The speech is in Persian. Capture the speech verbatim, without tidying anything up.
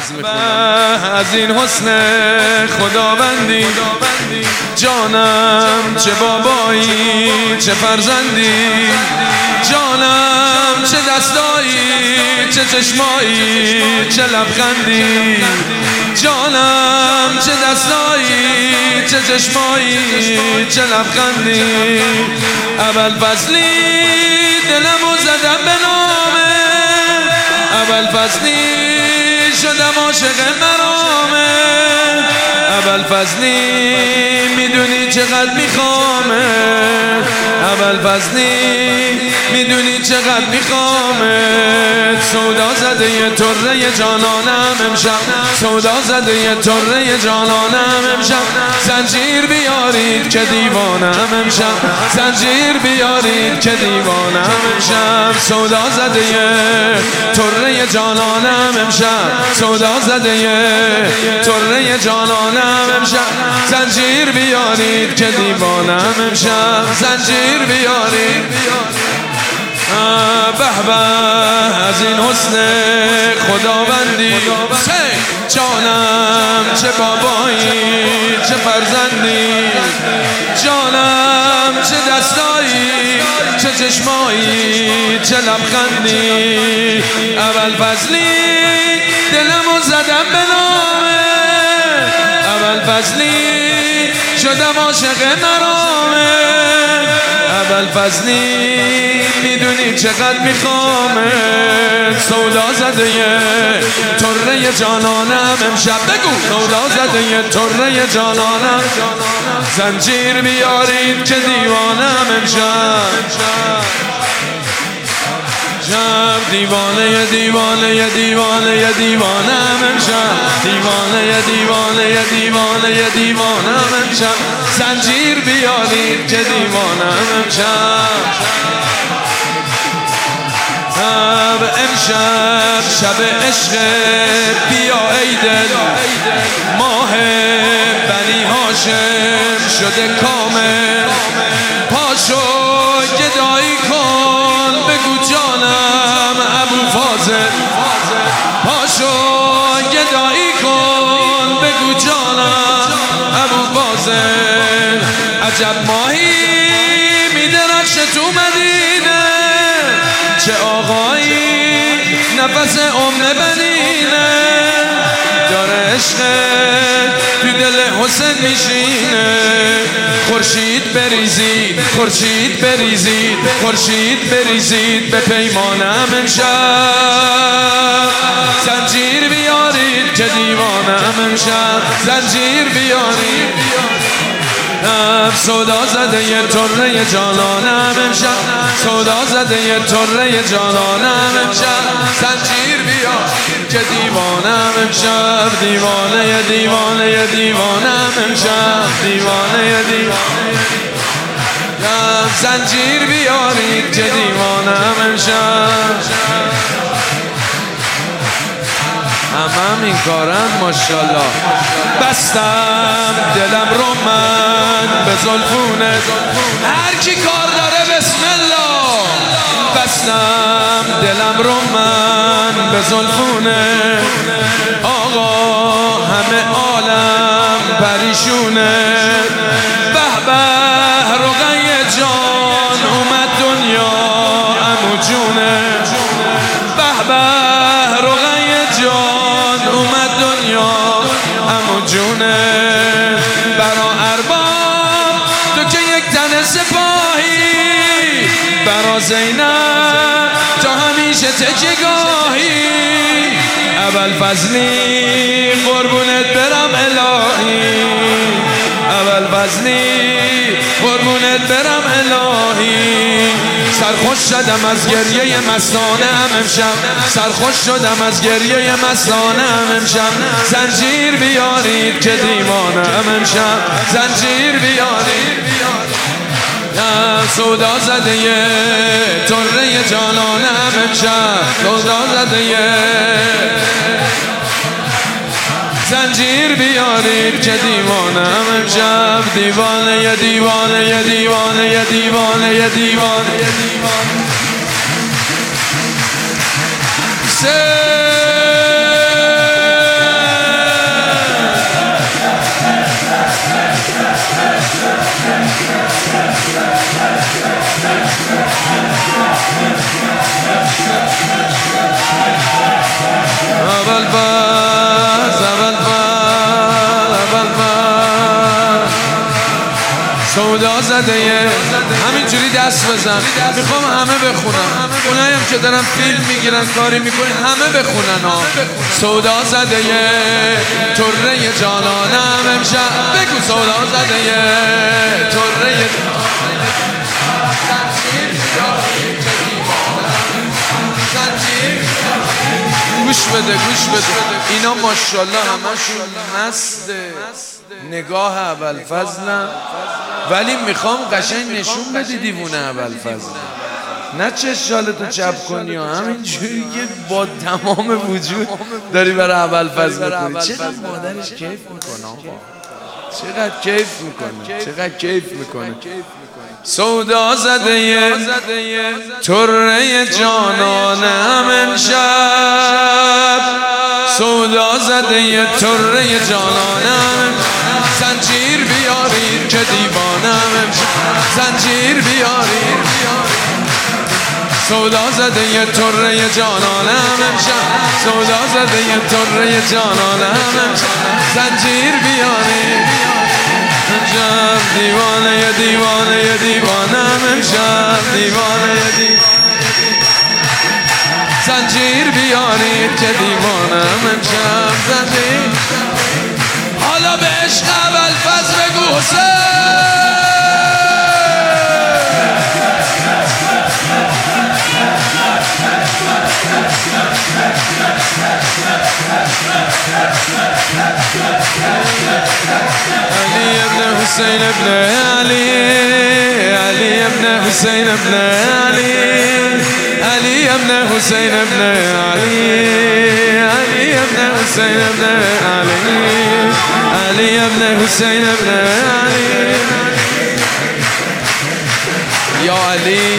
نظم میخونم. از این حسن خداوندی جانم چه بابایی چه فرزندی، جانم چه دستایی چه چشمایی چه لبخندی، جانم چه دستایی چه چشمایی چه لبخندی. اول فصلی دلمو زدم به نامه، اول فصلی شدم عاشق مرامه، اول فصلی میدونی چقدر میخوامه، اول فصلی میدونی چقدر میخوامه. سودا زده یه طره جانانم امشب، سودا زده یه طره جانانم امشب. زنجیر بیارید که دیوانم امشب، زنجیر بیارید که دیوانم امشب. سودا زده یه طره جانانم امشب، سودا زده یه طره جانانم امشب. زنجیر بیارید که دیوانم امشب، زنجیر بیارید. به به از این حسن خداوندی، جانم چه بابایی چه فرزندی، جانم چه دستایی چه چشمایی چه لبخندی. اول فصلی دلمو زدم به نامه، اول فصلی شدم عاشق مرامه، اول فصلی میدونی چقدر میخوامه. سودا زده یه طره جانانم امشب، بگو سودا زده یه طره جانانم. زنجیر بیارید که دیوانم امشب، شب دیوانه دیوانه دیوانه دیوانم امشب، دیوانه دیوانه دیوانه دیوانم امشب. زنجیر بیارید که دیوانم امشب. شب امشب شب عشق، بیا ای دل ماه بنی هاشم شده کامل. پاشو گدایی کن بگو جانم ابو فاضل، پاشو گدایی کن بگو جانم ابو فاضل. عجب ماهی میدرخشه تو مدینه، چه آقایی نفس ام بنینه. داره عشق تو دل حسین میشینه. خورشید بریزید خورشید بریزید خورشید بریزید به پیمانم امشب. زنجیر بیارید که دیوانم امشب، زنجیر بیارید. سودا زده یه طره جانانم امشب، سودا زده یه طره جانانم امشب. زنجیر بیا که دیوانم امشب، دیوانه دیوانه دیوانم امشب، دیوانه دیوانه. زنجیر بیارید که دیوانم امشب. همم این کارن ماشالله. بستم دلم رو من به زلفونه، هر کی کار داره بسم الله. بستم دلم رو من به زلفونه، آقا همه عالم پریشونه. به به رقیه جان اومد دنیا عمو جونه، به به رقیه جان اومد دنیا عمو جونه. برا ارباب تو که یک تن سپاهی، برا زینب تو همیشه تکیگاهی. اول فضلی قربونت برم الهی، اول فضلی قربونت برم الهی. سرخوش شدم از گریه مستانه ام امشب، سرخوش شدم از گریه مستانه ام امشب. زنجیر بیارید که دیوانه ام امشب، زنجیر بیارید. سودا زده یه طره جانانه ام امشب، سودا زده یه. زنجیر بیارید که دیوانه ام امشب، دیوانه یه دیوانه یه دیوانه یه دیوانه یه دیوانه یه دیوانه. سه زده همینجوری دست بزن. میخوام همه بخونن، اونایی هم که دارن فیلم میگیرن کاری میکنن همه بخونن ها. سودا زده طره جانانم امشب، بگو سودا زده طره گوش بده گوش بده اینا ماشاءالله همشون مست نگاه ابوالفضلم، ولی میخوام قشنگ نشون بدی دیوونه ابوالفضل، نه چشالتو چپ کنی و همینجوری که با تمام وجود داری برای ابوالفضل میکنی. چقدر مادرش کیف میکنه آقا، چقدر کیف میکنه، چقدر کیف میکنه. سودا زده طره جانانم امشب، سودا زده طره جانانم، زنجیر بیارین که دیوانم امشب، زنجیر بیارین. سودا زده طره جانانم امشب، سودا زده طره جانانم امشب، زنجیر بیارین امشب. دیوانه دیوانه دیوانم امشب، دیوانه دیوانه زنجیر بیارید که دیوانم امشب، زنجیر. حالا به عشق ابوالفضل بگو حسین. علی ابن حسین ابن علی، علی ابن حسین ابن علی، علی ابن حسین ابن علی، علی ابن حسین ابن علی، علی ابن حسین ابن علی. یا علی